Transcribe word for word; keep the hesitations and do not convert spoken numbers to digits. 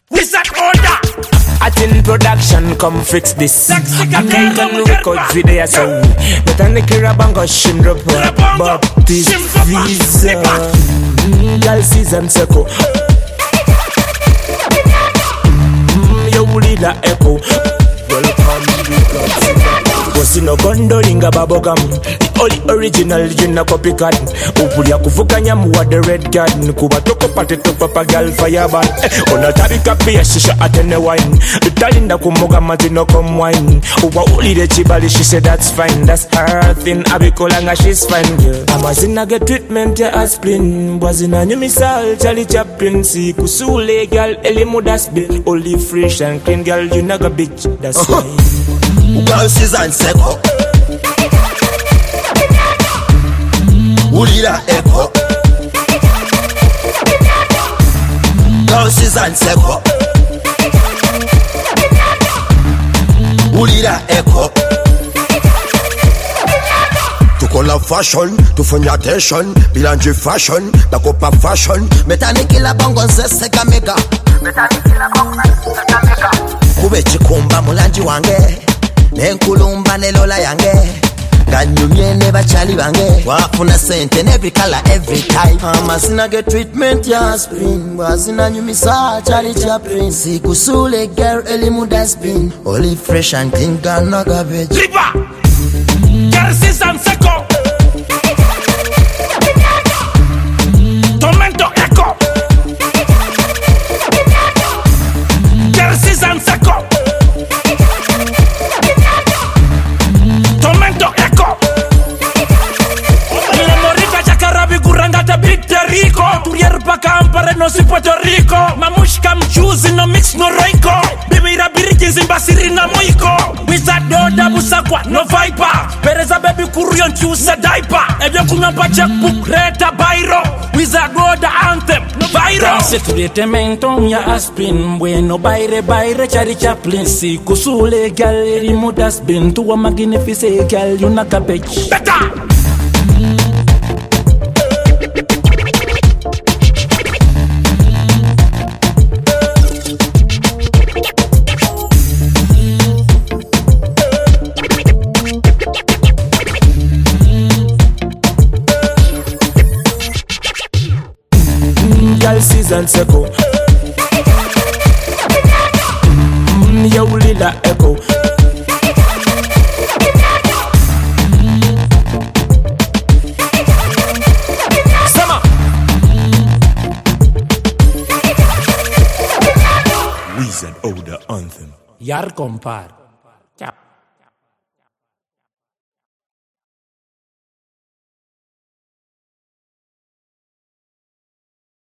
Wizard order. At in production, come fix this. I can't even record video so Botanica Bango Shimdrop Baptist Visa Girl season circle You lead the echo was in a gondo inga babogam. The only original jina copycat. Upulia kufukanya muwa the red card. Nkuba toko pate to papa gal fireban. Ona tabi kapi ya shisha atene wine. Utalinda kumoga matino come wine. Uwa uli de chibali she said that's fine. That's her thing abikolanga she's fine girl. Amazina get treatment ya aspirin. Wazina nyumisal Charlie Chaplin. Si kusule gal elimu das bin. Only fresh and clean girl you naga bitch. That's why. Girl season seko Ulira eko Girl season seko Ulira eko Tukola fashion, tufanya attention Bilanji fashion, takopa fashion Metanikila bongo nzeseka mega Metanikila bongo nzeseka mega Kube chikumba mulanji wange Nenkulumba nelola yange Ganyumye ne bachali bange Wafuna sente in every color every type Amazina get treatment ya aspirin Wazina nyumisa Charlie Chaplin Sikusule girl elimu dustbin Only fresh and clean girl no garbage Tripa Girl season seko Tormento echo Girl season seko No si Puerto Rico Mamushka mchuzi no mix no roiko Bibira biriki zimbasiri na moiko Wizard doda busakwa no viper Pereza baby kurion chusa diaper Ebyo kunyampa checkbook reta bairo Wizard doda anthem no bairo Danse treatmento ya aspirin Bueno baire baire Charlie Chaplin Si kusule gal erimu dustbin Tuwa magnifice gal you naka bitch Beta season seko mm, Ya ulila echo Sama Wizard order anthem Yar compar